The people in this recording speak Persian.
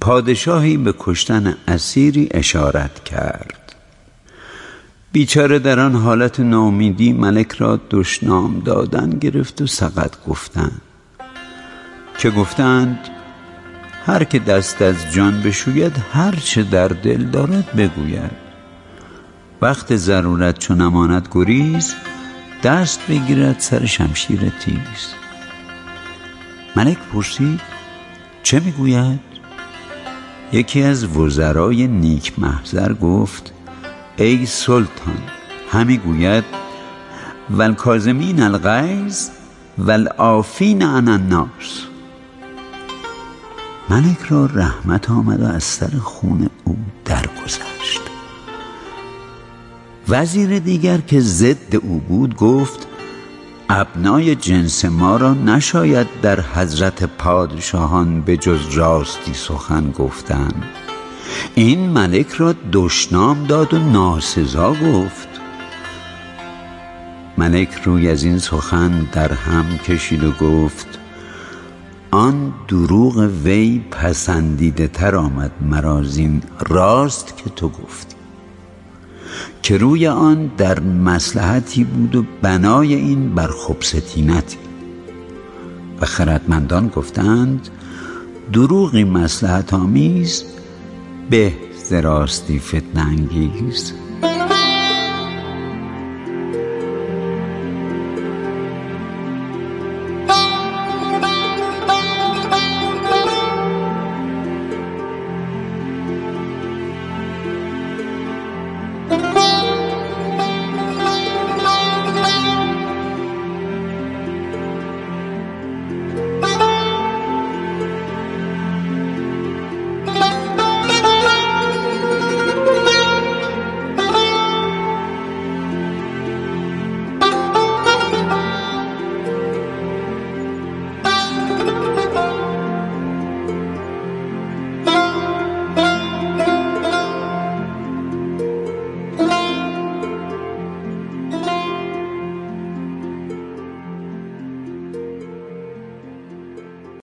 پادشاهی به کشتن اسیری اشارت کرد. بیچاره در آن حالت ناامیدی ملک را دشنام دادن گرفت و سقط گفتند که گفتند هر که دست از جان بشوید هر چه در دل دارد بگوید. وقت ضرورت چون نماند گریز، دست بگیرد سر شمشیر تیز. ملک پرسید چه میگوید؟ یکی از وزرای نیک محضر گفت ای سلطان، همی گوید والکاظمین الغیظ والعافین عن الناس. ملک را رحمت آمد و از سر خون او درگذشت. وزیر دیگر که ضد او بود گفت ابنای جنس ما را نشاید در حضرت پادشاهان به جز راستی سخن گفتن. این ملک را دشنام داد و ناسزا گفت. ملک روی از این سخن در هم کشید و گفت آن دروغ وی پسندیده تر آمد مرا زین راست که تو گفتی، که روی آن در مصلحتی بود و بنای این بر خبث-طینتی. و خردمندان گفتند دروغی مصلحت آمیز به ز راستی فتنه انگیز.